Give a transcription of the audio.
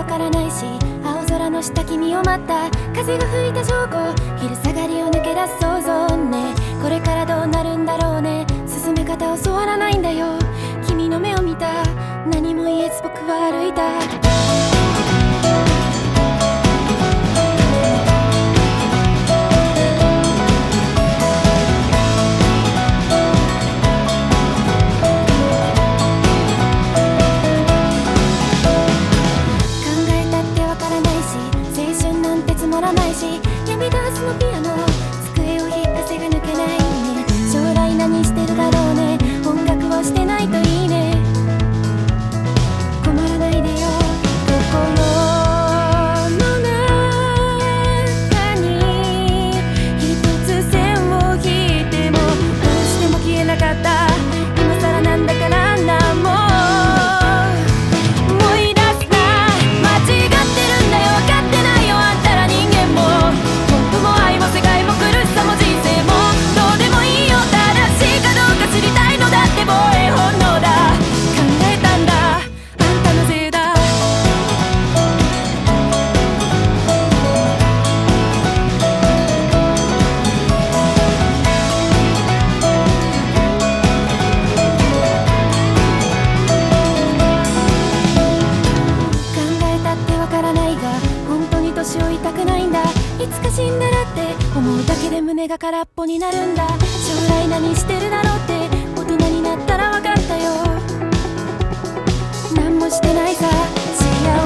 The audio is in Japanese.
からないし、青空の下君を待った。風が吹いた正午、昼下がりを抜け出す想像ね。これからどうなるんだろうね。進め方教わらないんだよ。君の目を見た。何も言えず僕は歩いた。のピアノ机を引っかせが抜けないね。将来何してるだろうね。音楽をしてないといいね。困らないでよ。心の中に一つ線を引いてもどうしても消えなかった。今更なんだからなんも思い出すな。間違ってるんだよ。分かってないよあんたら人間も。世界も苦しさも人生もどうでもいいよ。正しいかどうか知りたいのだって防衛本能だ。考えたんだあんたのせいだ。考えたってわからないが本当に年老いたくないんだ。いつか死んだらって思うだけで胸が空っぽになるんだ。将来何してるだろうって大人になったら分かったよ。何もしてないさ幸